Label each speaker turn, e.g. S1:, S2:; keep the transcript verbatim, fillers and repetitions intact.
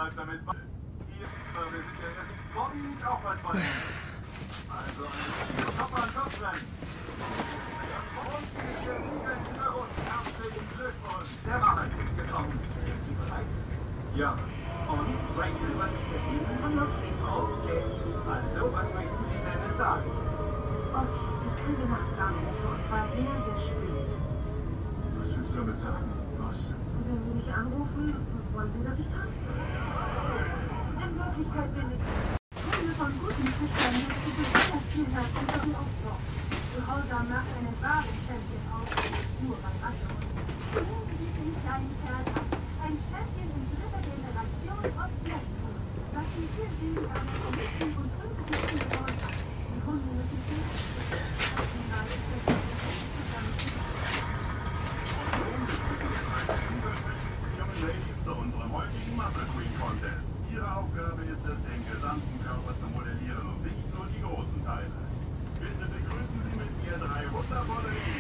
S1: läuft damit weiter. Hier, wir sind ja jetzt morgen liegt auch bald voll. Also ein Kopf an Kopf rein. Und die Schiffen in der Runde. Herzlichen Glückwunsch. Der Mann ist gekommen. Sind Sie bereit? Ja. Und Franklin, was ist mit Ihnen? Okay. Also, was möchten Sie denn sagen?
S2: Okay, ich kann die Nacht gar nicht. Und zwar sehr, sehr spät.
S1: Was willst du damit sagen? Was?
S2: Wenn Sie mich anrufen, wollen Sie, dass ich tanze? In Wirklichkeit bin ich Kunde von guten Fischern, die besonders viel Herz und ihren Aufbau. Gehorsam macht einen wahren Champion aus, nur beim Wasser. Nehmen Sie den kleinen Kerl an. Ein Champion in dritter Generation aus Blechton. Was Sie hier sehen, haben von fünfundfünfzig geworden. Die Hunde müssen viel
S1: zu unserem heutigen Muscle Queen Contest. Ihre Aufgabe ist es, den gesamten Körper zu modellieren und nicht nur die großen Teile. Bitte begrüßen Sie mit mir drei wundervolle